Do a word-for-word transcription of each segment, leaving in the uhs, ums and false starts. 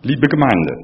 Liebe Gemeinde,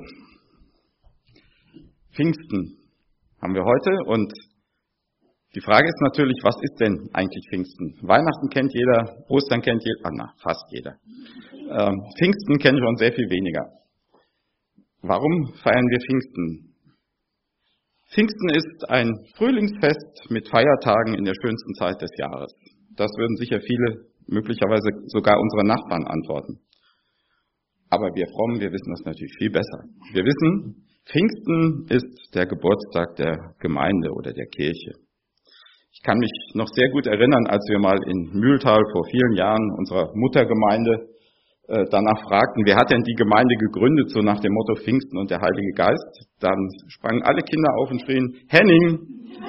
Pfingsten haben wir heute und die Frage ist natürlich, was ist denn eigentlich Pfingsten? Weihnachten kennt jeder, Ostern kennt jeder, ah, na, fast jeder. Ähm, Pfingsten kennen schon sehr viel weniger. Warum feiern wir Pfingsten? Pfingsten ist ein Frühlingsfest mit Feiertagen in der schönsten Zeit des Jahres. Das würden sicher viele, möglicherweise sogar unsere Nachbarn antworten. Aber wir Frommen, wir wissen das natürlich viel besser. Wir wissen, Pfingsten ist der Geburtstag der Gemeinde oder der Kirche. Ich kann mich noch sehr gut erinnern, als wir mal in Mühltal vor vielen Jahren unserer Muttergemeinde äh, danach fragten, wer hat denn die Gemeinde gegründet, so nach dem Motto Pfingsten und der Heilige Geist. Dann sprangen alle Kinder auf und schrien, Henning!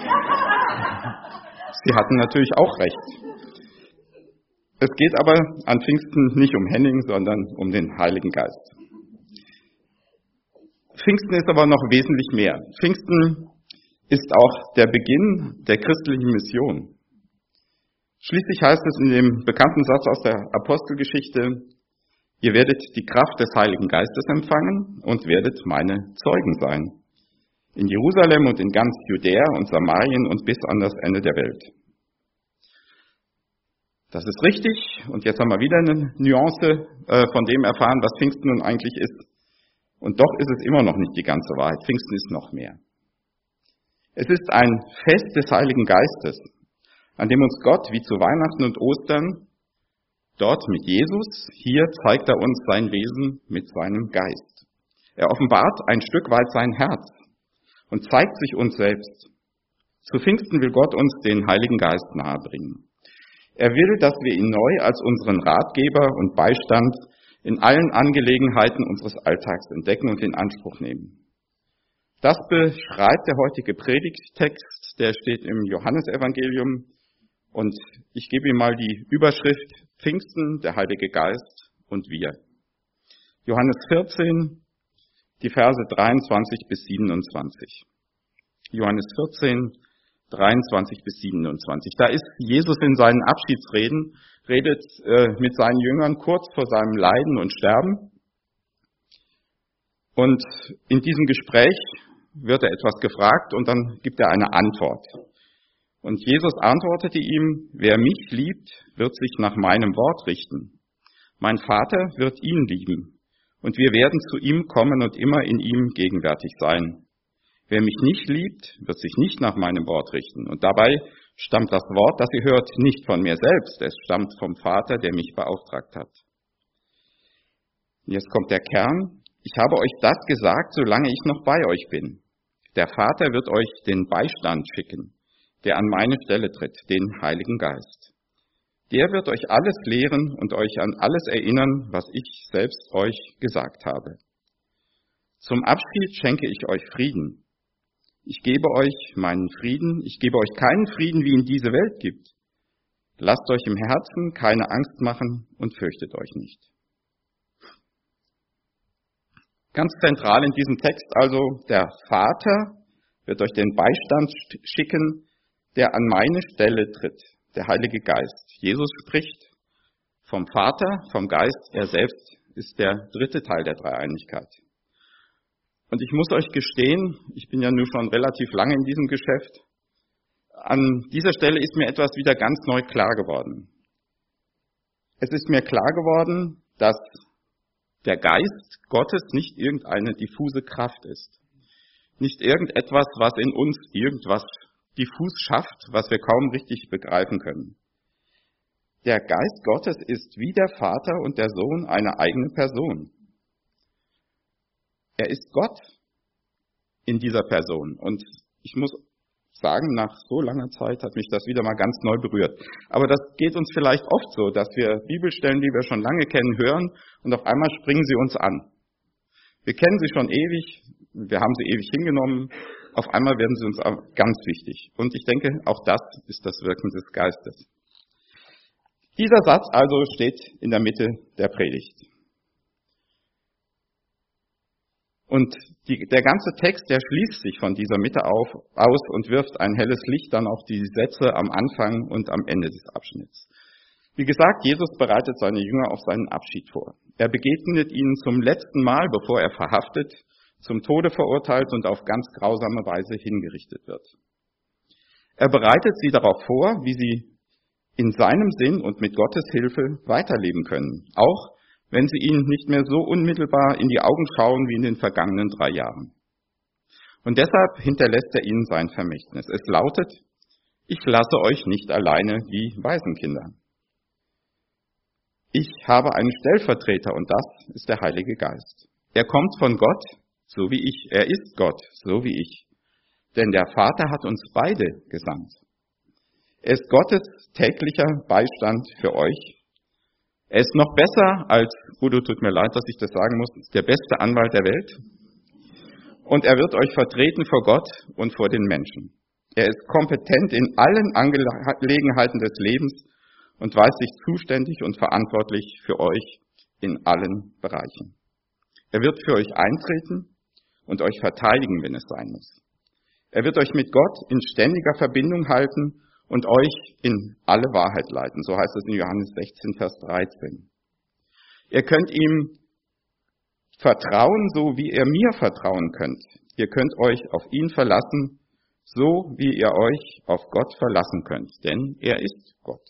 Sie hatten natürlich auch recht. Es geht aber an Pfingsten nicht um Henning, sondern um den Heiligen Geist. Pfingsten ist aber noch wesentlich mehr. Pfingsten ist auch der Beginn der christlichen Mission. Schließlich heißt es in dem bekannten Satz aus der Apostelgeschichte, ihr werdet die Kraft des Heiligen Geistes empfangen und werdet meine Zeugen sein. In Jerusalem und in ganz Judäa und Samarien und bis an das Ende der Welt. Das ist richtig. Und jetzt haben wir wieder eine Nuance äh, von dem erfahren, was Pfingsten nun eigentlich ist. Und doch ist es immer noch nicht die ganze Wahrheit. Pfingsten ist noch mehr. Es ist ein Fest des Heiligen Geistes, an dem uns Gott, wie zu Weihnachten und Ostern, dort mit Jesus, hier zeigt er uns sein Wesen mit seinem Geist. Er offenbart ein Stück weit sein Herz und zeigt sich uns selbst. Zu Pfingsten will Gott uns den Heiligen Geist nahebringen. Er will, dass wir ihn neu als unseren Ratgeber und Beistand in allen Angelegenheiten unseres Alltags entdecken und in Anspruch nehmen. Das beschreibt der heutige Predigttext, der steht im Johannesevangelium und ich gebe ihm mal die Überschrift Pfingsten, der Heilige Geist und wir. Johannes vierzehn, die Verse dreiundzwanzig bis siebenundzwanzig. Johannes vierzehn, dreiundzwanzig bis siebenundzwanzig. Da ist Jesus in seinen Abschiedsreden, redet äh, mit seinen Jüngern kurz vor seinem Leiden und Sterben. Und in diesem Gespräch wird er etwas gefragt und dann gibt er eine Antwort. Und Jesus antwortete ihm, wer mich liebt, wird sich nach meinem Wort richten. Mein Vater wird ihn lieben und wir werden zu ihm kommen und immer in ihm gegenwärtig sein. Wer mich nicht liebt, wird sich nicht nach meinem Wort richten. Und dabei stammt das Wort, das ihr hört, nicht von mir selbst. Es stammt vom Vater, der mich beauftragt hat. Und jetzt kommt der Kern. Ich habe euch das gesagt, solange ich noch bei euch bin. Der Vater wird euch den Beistand schicken, der an meine Stelle tritt, den Heiligen Geist. Der wird euch alles lehren und euch an alles erinnern, was ich selbst euch gesagt habe. Zum Abschied schenke ich euch Frieden. Ich gebe euch meinen Frieden, ich gebe euch keinen Frieden, wie ihn diese Welt gibt. Lasst euch im Herzen keine Angst machen und fürchtet euch nicht. Ganz zentral in diesem Text also, der Vater wird euch den Beistand schicken, der an meine Stelle tritt, der Heilige Geist. Jesus spricht vom Vater, vom Geist, er selbst ist der dritte Teil der Dreieinigkeit. Und ich muss euch gestehen, ich bin ja nun schon relativ lange in diesem Geschäft, an dieser Stelle ist mir etwas wieder ganz neu klar geworden. Es ist mir klar geworden, dass der Geist Gottes nicht irgendeine diffuse Kraft ist. Nicht irgendetwas, was in uns irgendwas diffus schafft, was wir kaum richtig begreifen können. Der Geist Gottes ist wie der Vater und der Sohn eine eigene Person. Er ist Gott in dieser Person. Und ich muss sagen, nach so langer Zeit hat mich das wieder mal ganz neu berührt. Aber das geht uns vielleicht oft so, dass wir Bibelstellen, die wir schon lange kennen, hören und auf einmal springen sie uns an. Wir kennen sie schon ewig, wir haben sie ewig hingenommen, auf einmal werden sie uns ganz wichtig. Und ich denke, auch das ist das Wirken des Geistes. Dieser Satz also steht in der Mitte der Predigt. Und die, der ganze Text, der schließt sich von dieser Mitte auf, aus und wirft ein helles Licht dann auf die Sätze am Anfang und am Ende des Abschnitts. Wie gesagt, Jesus bereitet seine Jünger auf seinen Abschied vor. Er begegnet ihnen zum letzten Mal, bevor er verhaftet, zum Tode verurteilt und auf ganz grausame Weise hingerichtet wird. Er bereitet sie darauf vor, wie sie in seinem Sinn und mit Gottes Hilfe weiterleben können, auch wenn sie ihnen nicht mehr so unmittelbar in die Augen schauen wie in den vergangenen drei Jahren. Und deshalb hinterlässt er ihnen sein Vermächtnis. Es lautet: Ich lasse euch nicht alleine wie Waisenkinder. Ich habe einen Stellvertreter und das ist der Heilige Geist. Er kommt von Gott, so wie ich. Er ist Gott, so wie ich. Denn der Vater hat uns beide gesandt. Er ist Gottes täglicher Beistand für euch. Er ist noch besser als, Udo, tut mir leid, dass ich das sagen muss, der beste Anwalt der Welt. Und er wird euch vertreten vor Gott und vor den Menschen. Er ist kompetent in allen Angelegenheiten des Lebens und weiß sich zuständig und verantwortlich für euch in allen Bereichen. Er wird für euch eintreten und euch verteidigen, wenn es sein muss. Er wird euch mit Gott in ständiger Verbindung halten und euch in alle Wahrheit leiten. So heißt es in Johannes sechzehn, Vers dreizehn. Ihr könnt ihm vertrauen, so wie ihr mir vertrauen könnt. Ihr könnt euch auf ihn verlassen, so wie ihr euch auf Gott verlassen könnt, denn er ist Gott.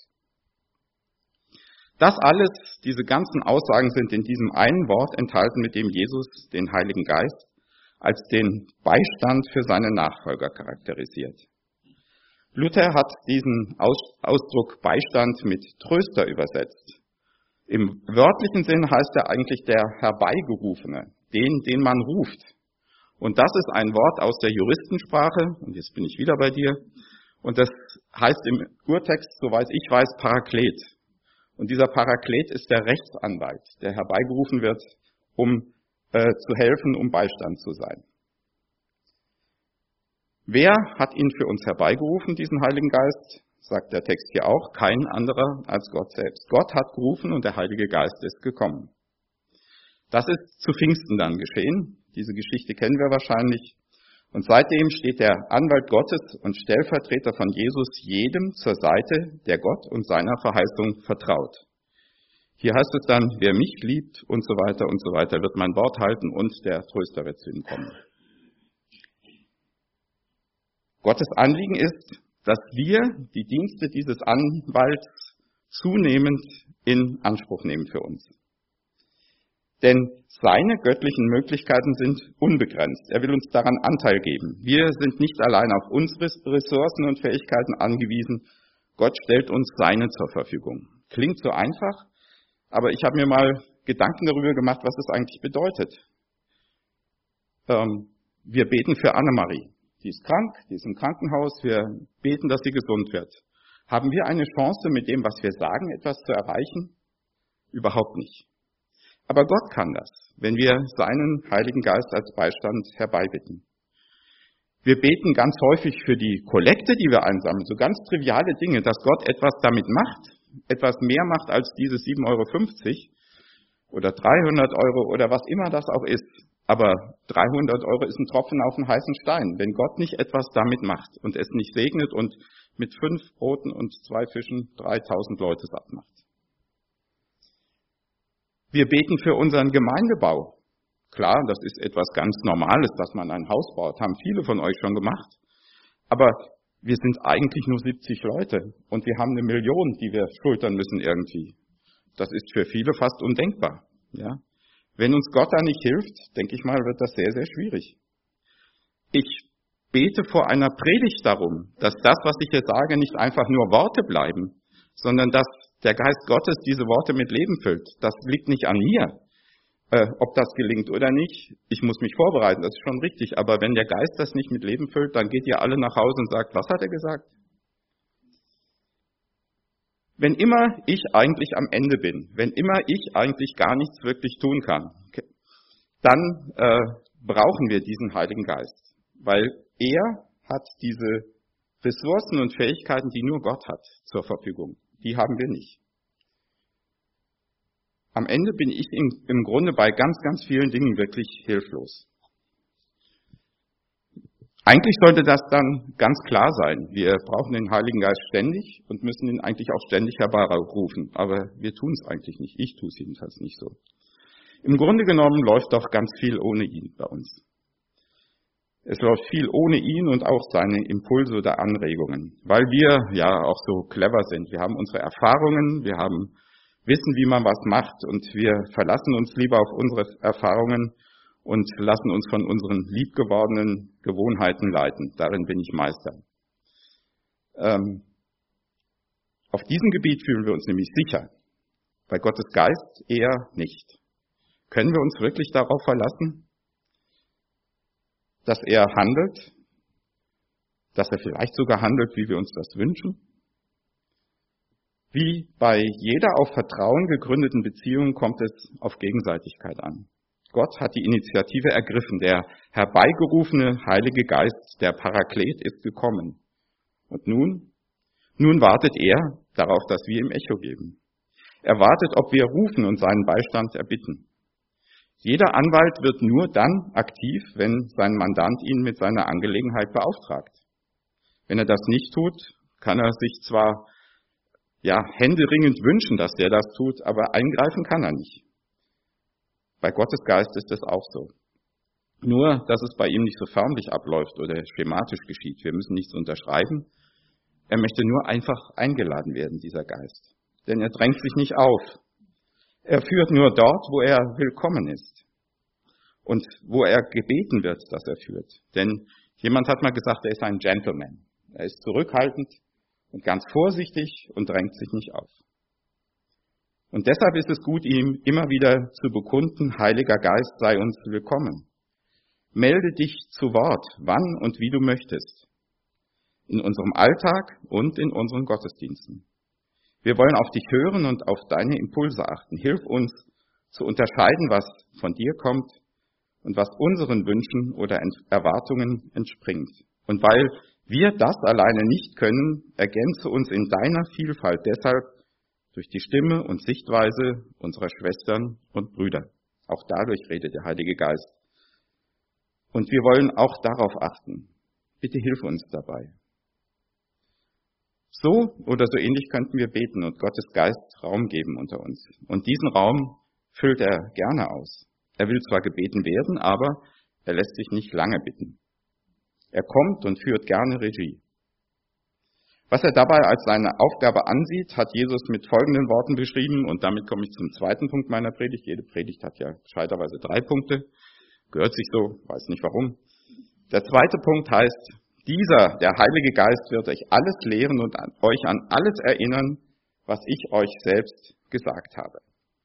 Das alles, diese ganzen Aussagen sind in diesem einen Wort enthalten, mit dem Jesus den Heiligen Geist als den Beistand für seine Nachfolger charakterisiert. Luther hat diesen Ausdruck Beistand mit Tröster übersetzt. Im wörtlichen Sinn heißt er eigentlich der Herbeigerufene, den, den man ruft. Und das ist ein Wort aus der Juristensprache, und jetzt bin ich wieder bei dir, und das heißt im Urtext, soweit ich weiß, Paraklet. Und dieser Paraklet ist der Rechtsanwalt, der herbeigerufen wird, um äh, zu helfen, um Beistand zu sein. Wer hat ihn für uns herbeigerufen, diesen Heiligen Geist? Sagt der Text hier auch, kein anderer als Gott selbst. Gott hat gerufen und der Heilige Geist ist gekommen. Das ist zu Pfingsten dann geschehen. Diese Geschichte kennen wir wahrscheinlich. Und seitdem steht der Anwalt Gottes und Stellvertreter von Jesus jedem zur Seite, der Gott und seiner Verheißung vertraut. Hier heißt es dann, wer mich liebt und so weiter und so weiter, wird mein Wort halten und der Tröster wird zu ihm kommen. Gottes Anliegen ist, dass wir die Dienste dieses Anwalts zunehmend in Anspruch nehmen für uns. Denn seine göttlichen Möglichkeiten sind unbegrenzt. Er will uns daran Anteil geben. Wir sind nicht allein auf unsere Ressourcen und Fähigkeiten angewiesen. Gott stellt uns seine zur Verfügung. Klingt so einfach, aber ich habe mir mal Gedanken darüber gemacht, was es eigentlich bedeutet. Ähm, wir beten für Annemarie. Die ist krank, die ist im Krankenhaus. Wir beten, dass sie gesund wird. Haben wir eine Chance, mit dem, was wir sagen, etwas zu erreichen? Überhaupt nicht. Aber Gott kann das, wenn wir seinen Heiligen Geist als Beistand herbeibitten. Wir beten ganz häufig für die Kollekte, die wir einsammeln, so ganz triviale Dinge, dass Gott etwas damit macht, etwas mehr macht als diese sieben Euro fünfzig oder dreihundert Euro oder was immer das auch ist. Aber dreihundert Euro ist ein Tropfen auf einen heißen Stein, wenn Gott nicht etwas damit macht und es nicht segnet und mit fünf Broten und zwei Fischen dreitausend Leute satt macht. Wir beten für unseren Gemeindebau. Klar, das ist etwas ganz Normales, dass man ein Haus baut, haben viele von euch schon gemacht. Aber wir sind eigentlich nur siebzig Leute und wir haben eine Million, die wir schultern müssen irgendwie. Das ist für viele fast undenkbar. Ja? Wenn uns Gott da nicht hilft, denke ich mal, wird das sehr, sehr schwierig. Ich bete vor einer Predigt darum, dass das, was ich hier sage, nicht einfach nur Worte bleiben, sondern dass der Geist Gottes diese Worte mit Leben füllt. Das liegt nicht an mir, äh, ob das gelingt oder nicht. Ich muss mich vorbereiten, das ist schon richtig. Aber wenn der Geist das nicht mit Leben füllt, dann geht ihr alle nach Hause und sagt, was hat er gesagt? Wenn immer ich eigentlich am Ende bin, wenn immer ich eigentlich gar nichts wirklich tun kann, dann äh, brauchen wir diesen Heiligen Geist, weil er hat diese Ressourcen und Fähigkeiten, die nur Gott hat, zur Verfügung. Die haben wir nicht. Am Ende bin ich im, im Grunde bei ganz, ganz vielen Dingen wirklich hilflos. Eigentlich sollte das dann ganz klar sein. Wir brauchen den Heiligen Geist ständig und müssen ihn eigentlich auch ständig herbeirufen. Aber wir tun es eigentlich nicht. Ich tue es jedenfalls nicht so. Im Grunde genommen läuft doch ganz viel ohne ihn bei uns. Es läuft viel ohne ihn und auch seine Impulse oder Anregungen, weil wir ja auch so clever sind. Wir haben unsere Erfahrungen, wir haben wissen, wie man was macht und wir verlassen uns lieber auf unsere Erfahrungen und lassen uns von unseren liebgewordenen Gewohnheiten leiten. Darin bin ich Meister. Ähm, auf diesem Gebiet fühlen wir uns nämlich sicher, bei Gottes Geist eher nicht. Können wir uns wirklich darauf verlassen, dass er handelt, dass er vielleicht sogar handelt, wie wir uns das wünschen? Wie bei jeder auf Vertrauen gegründeten Beziehung kommt es auf Gegenseitigkeit an. Gott hat die Initiative ergriffen. Der herbeigerufene Heilige Geist, der Paraklet, ist gekommen. Und nun? Nun wartet er darauf, dass wir ihm Echo geben. Er wartet, ob wir rufen und seinen Beistand erbitten. Jeder Anwalt wird nur dann aktiv, wenn sein Mandant ihn mit seiner Angelegenheit beauftragt. Wenn er das nicht tut, kann er sich zwar ja händeringend wünschen, dass der das tut, aber eingreifen kann er nicht. Bei Gottes Geist ist es auch so. Nur, dass es bei ihm nicht so förmlich abläuft oder schematisch geschieht. Wir müssen nichts unterschreiben. Er möchte nur einfach eingeladen werden, dieser Geist. Denn er drängt sich nicht auf. Er führt nur dort, wo er willkommen ist. Und wo er gebeten wird, dass er führt. Denn jemand hat mal gesagt, er ist ein Gentleman. Er ist zurückhaltend und ganz vorsichtig und drängt sich nicht auf. Und deshalb ist es gut, ihm immer wieder zu bekunden, Heiliger Geist, sei uns willkommen. Melde dich zu Wort, wann und wie du möchtest. In unserem Alltag und in unseren Gottesdiensten. Wir wollen auf dich hören und auf deine Impulse achten. Hilf uns zu unterscheiden, was von dir kommt und was unseren Wünschen oder Erwartungen entspringt. Und weil wir das alleine nicht können, ergänze uns in deiner Vielfalt deshalb durch die Stimme und Sichtweise unserer Schwestern und Brüder. Auch dadurch redet der Heilige Geist. Und wir wollen auch darauf achten. Bitte hilf uns dabei. So oder so ähnlich könnten wir beten und Gottes Geist Raum geben unter uns. Und diesen Raum füllt er gerne aus. Er will zwar gebeten werden, aber er lässt sich nicht lange bitten. Er kommt und führt gerne Regie. Was er dabei als seine Aufgabe ansieht, hat Jesus mit folgenden Worten beschrieben und damit komme ich zum zweiten Punkt meiner Predigt. Jede Predigt hat ja gescheiterweise drei Punkte. Gehört sich so, weiß nicht warum. Der zweite Punkt heißt, dieser, der Heilige Geist, wird euch alles lehren und an, euch an alles erinnern, was ich euch selbst gesagt habe.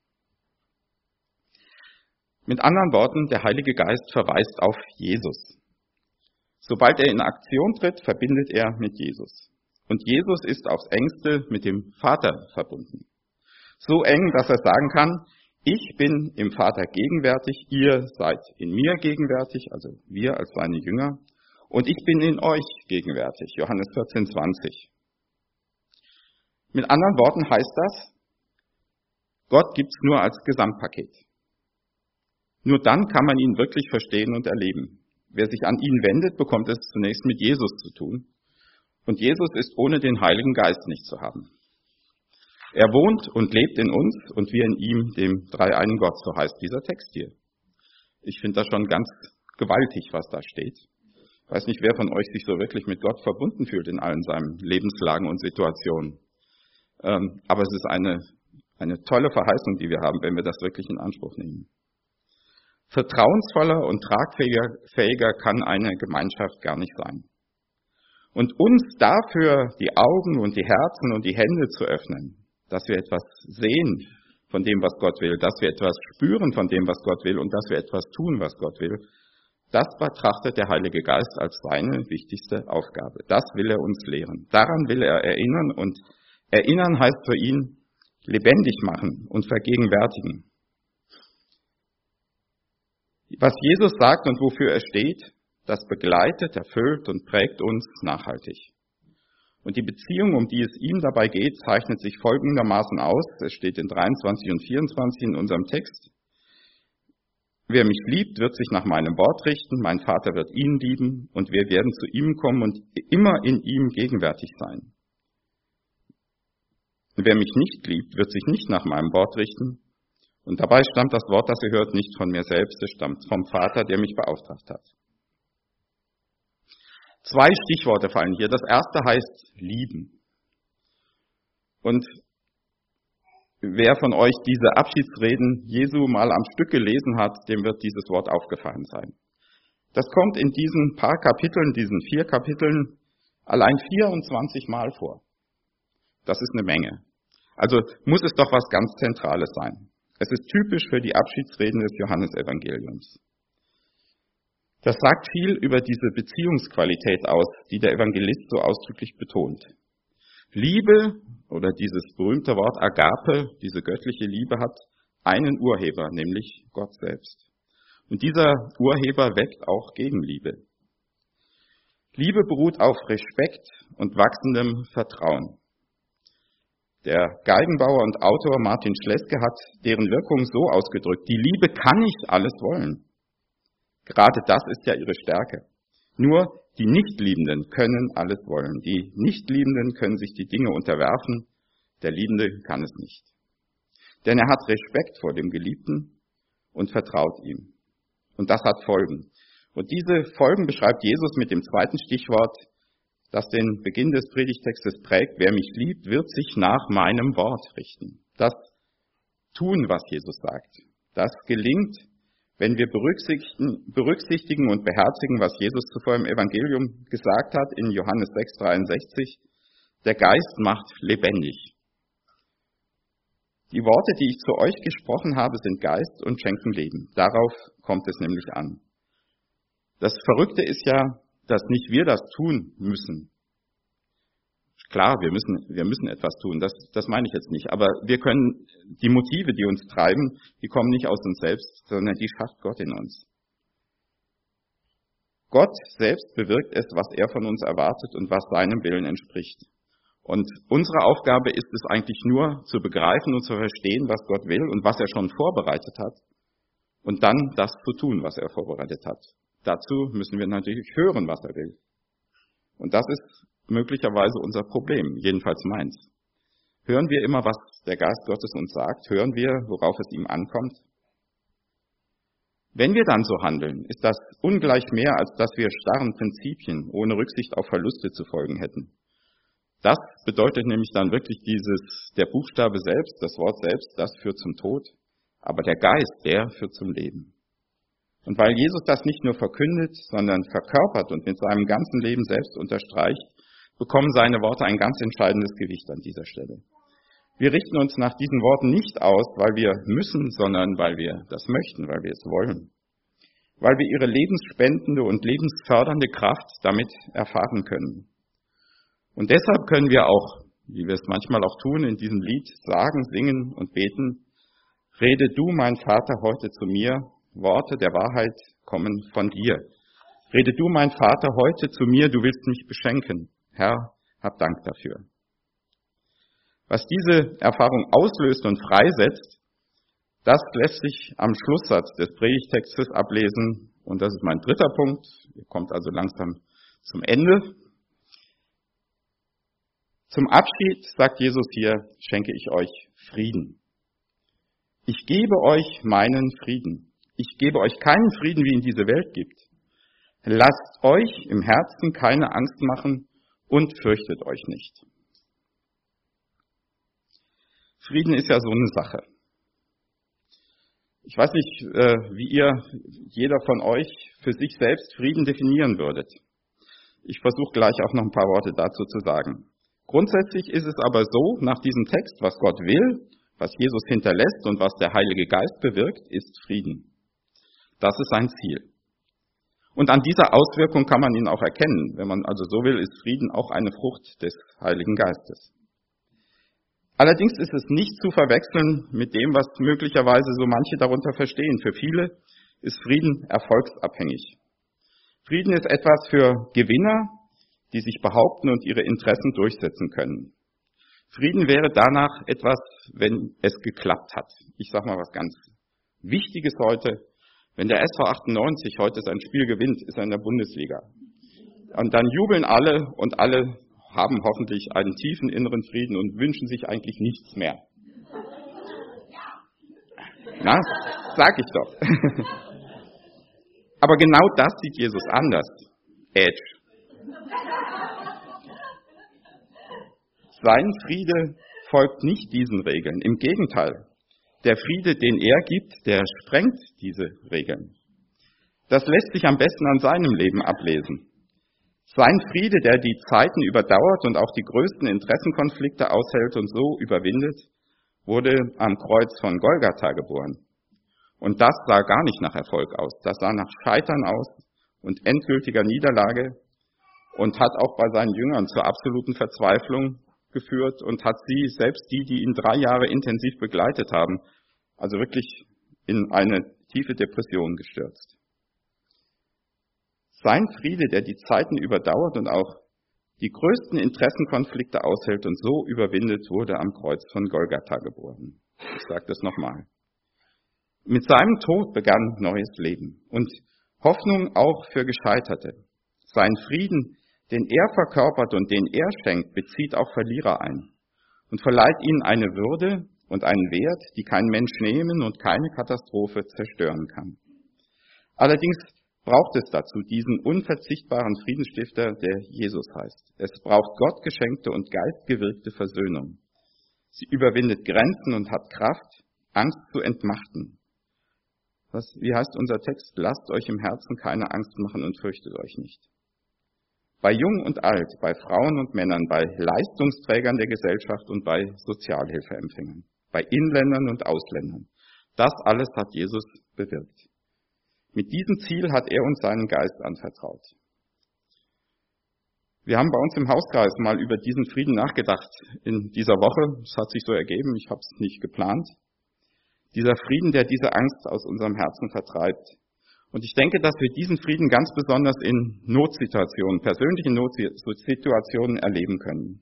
Mit anderen Worten, der Heilige Geist verweist auf Jesus. Sobald er in Aktion tritt, verbindet er mit Jesus. Und Jesus ist aufs Engste mit dem Vater verbunden. So eng, dass er sagen kann, ich bin im Vater gegenwärtig, ihr seid in mir gegenwärtig, also wir als seine Jünger, und ich bin in euch gegenwärtig, Johannes vierzehn, zwanzig. Mit anderen Worten heißt das, Gott gibt's nur als Gesamtpaket. Nur dann kann man ihn wirklich verstehen und erleben. Wer sich an ihn wendet, bekommt es zunächst mit Jesus zu tun. Und Jesus ist ohne den Heiligen Geist nicht zu haben. Er wohnt und lebt in uns und wir in ihm, dem dreieinen Gott, so heißt dieser Text hier. Ich finde das schon ganz gewaltig, was da steht. Ich weiß nicht, wer von euch sich so wirklich mit Gott verbunden fühlt in allen seinen Lebenslagen und Situationen. Ähm, aber es ist eine, eine tolle Verheißung, die wir haben, wenn wir das wirklich in Anspruch nehmen. Vertrauensvoller und tragfähiger kann eine Gemeinschaft gar nicht sein. Und uns dafür die Augen und die Herzen und die Hände zu öffnen, dass wir etwas sehen von dem, was Gott will, dass wir etwas spüren von dem, was Gott will und dass wir etwas tun, was Gott will, das betrachtet der Heilige Geist als seine wichtigste Aufgabe. Das will er uns lehren. Daran will er erinnern und erinnern heißt für ihn lebendig machen und vergegenwärtigen. Was Jesus sagt und wofür er steht, das begleitet, erfüllt und prägt uns nachhaltig. Und die Beziehung, um die es ihm dabei geht, zeichnet sich folgendermaßen aus. Es steht in dreiundzwanzig und vierundzwanzig in unserem Text. wer mich liebt, wird sich nach meinem Wort richten, mein Vater wird ihn lieben und wir werden zu ihm kommen und immer in ihm gegenwärtig sein. Wer mich nicht liebt, wird sich nicht nach meinem Wort richten. Und dabei stammt das Wort, das ihr hört, nicht von mir selbst, es stammt vom Vater, der mich beauftragt hat. Zwei Stichworte fallen hier. Das erste heißt lieben. Und wer von euch diese Abschiedsreden Jesu mal am Stück gelesen hat, dem wird dieses Wort aufgefallen sein. Das kommt in diesen paar Kapiteln, diesen vier Kapiteln, allein vierundzwanzig Mal vor. Das ist eine Menge. Also muss es doch was ganz Zentrales sein. Es ist typisch für die Abschiedsreden des Johannesevangeliums. Das sagt viel über diese Beziehungsqualität aus, die der Evangelist so ausdrücklich betont. Liebe oder dieses berühmte Wort Agape, diese göttliche Liebe, hat einen Urheber, nämlich Gott selbst. Und dieser Urheber weckt auch Gegenliebe. Liebe beruht auf Respekt und wachsendem Vertrauen. Der Geigenbauer und Autor Martin Schleske hat deren Wirkung so ausgedrückt: Die Liebe kann nicht alles wollen. Gerade das ist ja ihre Stärke. Nur die Nichtliebenden können alles wollen. Die Nichtliebenden können sich die Dinge unterwerfen. Der Liebende kann es nicht. Denn er hat Respekt vor dem Geliebten und vertraut ihm. Und das hat Folgen. Und diese Folgen beschreibt Jesus mit dem zweiten Stichwort, das den Beginn des Predigtextes prägt: Wer mich liebt, wird sich nach meinem Wort richten. Das tun, was Jesus sagt, das gelingt, wenn wir berücksichtigen, berücksichtigen und beherzigen, was Jesus zuvor im Evangelium gesagt hat, in Johannes sechs dreiundsechzig, der Geist macht lebendig. Die Worte, die ich zu euch gesprochen habe, sind Geist und schenken Leben. Darauf kommt es nämlich an. Das Verrückte ist ja, dass nicht wir das tun müssen. Klar, wir müssen, wir müssen etwas tun, das, das meine ich jetzt nicht. Aber wir können, die Motive, die uns treiben, die kommen nicht aus uns selbst, sondern die schafft Gott in uns. Gott selbst bewirkt es, was er von uns erwartet und was seinem Willen entspricht. Und unsere Aufgabe ist es eigentlich nur, zu begreifen und zu verstehen, was Gott will und was er schon vorbereitet hat. Und dann das zu tun, was er vorbereitet hat. Dazu müssen wir natürlich hören, was er will. Und das ist möglicherweise unser Problem, jedenfalls meins. Hören wir immer, was der Geist Gottes uns sagt? Hören wir, worauf es ihm ankommt? Wenn wir dann so handeln, ist das ungleich mehr, als dass wir starren Prinzipien ohne Rücksicht auf Verluste zu folgen hätten. Das bedeutet nämlich dann wirklich dieses, der Buchstabe selbst, das Wort selbst, das führt zum Tod, aber der Geist, der führt zum Leben. Und weil Jesus das nicht nur verkündet, sondern verkörpert und mit seinem ganzen Leben selbst unterstreicht, bekommen seine Worte ein ganz entscheidendes Gewicht an dieser Stelle. Wir richten uns nach diesen Worten nicht aus, weil wir müssen, sondern weil wir das möchten, weil wir es wollen. Weil wir ihre lebensspendende und lebensfördernde Kraft damit erfahren können. Und deshalb können wir auch, wie wir es manchmal auch tun, in diesem Lied sagen, singen und beten: Rede du, mein Vater, heute zu mir, Worte der Wahrheit kommen von dir. Rede du, mein Vater, heute zu mir, du willst mich beschenken. Herr, hab Dank dafür. Was diese Erfahrung auslöst und freisetzt, das lässt sich am Schlusssatz des Predigtextes ablesen. Und das ist mein dritter Punkt. Ihr kommt also langsam zum Ende. Zum Abschied, sagt Jesus hier, schenke ich euch Frieden. Ich gebe euch meinen Frieden. Ich gebe euch keinen Frieden, wie ihn diese Welt gibt. Lasst euch im Herzen keine Angst machen und fürchtet euch nicht. Frieden ist ja so eine Sache. Ich weiß nicht, wie ihr, jeder von euch, für sich selbst Frieden definieren würdet. Ich versuche gleich auch noch ein paar Worte dazu zu sagen. Grundsätzlich ist es aber so, nach diesem Text, was Gott will, was Jesus hinterlässt und was der Heilige Geist bewirkt, ist Frieden. Das ist sein Ziel. Und an dieser Auswirkung kann man ihn auch erkennen. Wenn man also so will, ist Frieden auch eine Frucht des Heiligen Geistes. Allerdings ist es nicht zu verwechseln mit dem, was möglicherweise so manche darunter verstehen. Für viele ist Frieden erfolgsabhängig. Frieden ist etwas für Gewinner, die sich behaupten und ihre Interessen durchsetzen können. Frieden wäre danach etwas, wenn es geklappt hat. Ich sage mal was ganz Wichtiges heute. Wenn der S V achtundneunzig heute sein Spiel gewinnt, ist er in der Bundesliga. Und dann jubeln alle und alle haben hoffentlich einen tiefen inneren Frieden und wünschen sich eigentlich nichts mehr. Na, sag ich doch. Aber genau das sieht Jesus anders. Edge. Sein Friede folgt nicht diesen Regeln. Im Gegenteil. Der Friede, den er gibt, der sprengt diese Regeln. Das lässt sich am besten an seinem Leben ablesen. Sein Friede, der die Zeiten überdauert und auch die größten Interessenkonflikte aushält und so überwindet, wurde am Kreuz von Golgatha geboren. Und das sah gar nicht nach Erfolg aus. Das sah nach Scheitern aus und endgültiger Niederlage und hat auch bei seinen Jüngern zur absoluten Verzweiflung geführt und hat sie, selbst die, die ihn drei Jahre intensiv begleitet haben, also wirklich in eine tiefe Depression gestürzt. Sein Friede, der die Zeiten überdauert und auch die größten Interessenkonflikte aushält und so überwindet, wurde am Kreuz von Golgatha geboren. Ich sage das nochmal. Mit seinem Tod begann neues Leben und Hoffnung auch für Gescheiterte. Sein Frieden, den er verkörpert und den er schenkt, bezieht auch Verlierer ein und verleiht ihnen eine Würde und einen Wert, die kein Mensch nehmen und keine Katastrophe zerstören kann. Allerdings braucht es dazu diesen unverzichtbaren Friedensstifter, der Jesus heißt. Es braucht gottgeschenkte und geistgewirkte Versöhnung. Sie überwindet Grenzen und hat Kraft, Angst zu entmachten. Was, wie heißt unser Text? Lasst euch im Herzen keine Angst machen und fürchtet euch nicht. Bei Jung und Alt, bei Frauen und Männern, bei Leistungsträgern der Gesellschaft und bei Sozialhilfeempfängern, bei Inländern und Ausländern. Das alles hat Jesus bewirkt. Mit diesem Ziel hat er uns seinen Geist anvertraut. Wir haben bei uns im Hauskreis mal über diesen Frieden nachgedacht in dieser Woche. Es hat sich so ergeben, ich habe es nicht geplant. Dieser Frieden, der diese Angst aus unserem Herzen vertreibt. Und ich denke, dass wir diesen Frieden ganz besonders in Notsituationen, persönlichen Notsituationen erleben können.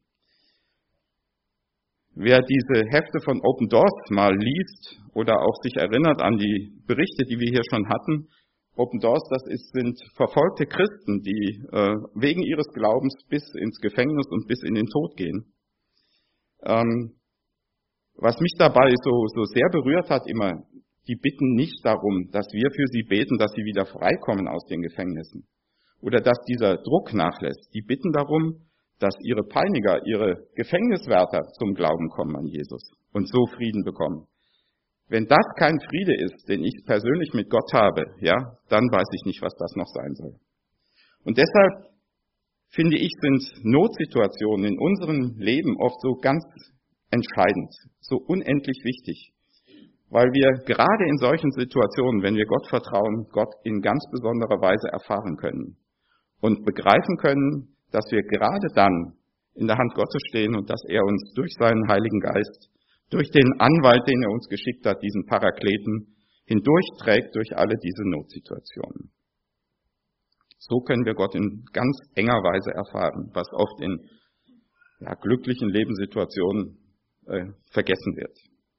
Wer diese Hefte von Open Doors mal liest oder auch sich erinnert an die Berichte, die wir hier schon hatten, Open Doors, das ist, sind verfolgte Christen, die äh, wegen ihres Glaubens bis ins Gefängnis und bis in den Tod gehen. Ähm, was mich dabei so, so sehr berührt hat immer, die bitten nicht darum, dass wir für sie beten, dass sie wieder freikommen aus den Gefängnissen oder dass dieser Druck nachlässt. Die bitten darum, dass ihre Peiniger, ihre Gefängniswärter zum Glauben kommen an Jesus und so Frieden bekommen. Wenn das kein Friede ist, den ich persönlich mit Gott habe, ja, dann weiß ich nicht, was das noch sein soll. Und deshalb finde ich, sind Notsituationen in unserem Leben oft so ganz entscheidend, so unendlich wichtig, weil wir gerade in solchen Situationen, wenn wir Gott vertrauen, Gott in ganz besonderer Weise erfahren können und begreifen können, dass wir gerade dann in der Hand Gottes stehen und dass er uns durch seinen Heiligen Geist, durch den Anwalt, den er uns geschickt hat, diesen Parakleten, hindurchträgt durch alle diese Notsituationen. So können wir Gott in ganz enger Weise erfahren, was oft in ja, glücklichen Lebenssituationen äh, vergessen wird.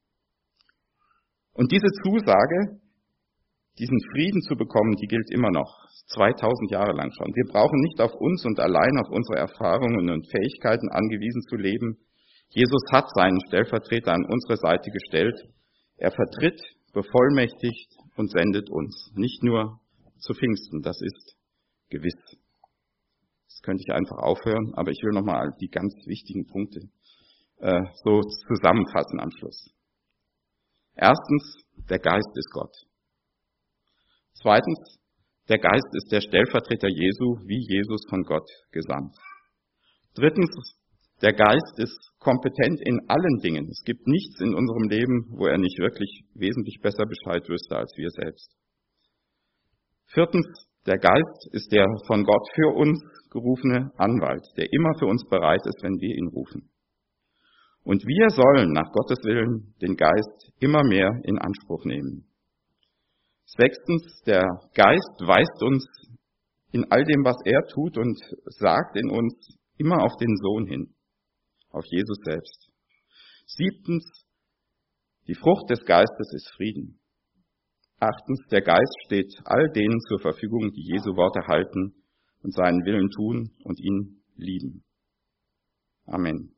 Und diese Zusage, diesen Frieden zu bekommen, die gilt immer noch, zweitausend Jahre lang schon. Wir brauchen nicht auf uns und allein auf unsere Erfahrungen und Fähigkeiten angewiesen zu leben. Jesus hat seinen Stellvertreter an unsere Seite gestellt. Er vertritt, bevollmächtigt und sendet uns. Nicht nur zu Pfingsten, das ist gewiss. Das könnte ich einfach aufhören, aber ich will nochmal die ganz wichtigen Punkte äh, so zusammenfassen am Schluss. Erstens, der Geist ist Gott. Zweitens, der Geist ist der Stellvertreter Jesu, wie Jesus von Gott gesandt. Drittens, der Geist ist kompetent in allen Dingen. Es gibt nichts in unserem Leben, wo er nicht wirklich wesentlich besser Bescheid wüsste als wir selbst. Viertens, der Geist ist der von Gott für uns gerufene Anwalt, der immer für uns bereit ist, wenn wir ihn rufen. Und wir sollen nach Gottes Willen den Geist immer mehr in Anspruch nehmen. Sechstens, der Geist weist uns in all dem, was er tut und sagt in uns, immer auf den Sohn hin, auf Jesus selbst. Siebtens, die Frucht des Geistes ist Frieden. Achtens, der Geist steht all denen zur Verfügung, die Jesu Worte halten und seinen Willen tun und ihn lieben. Amen.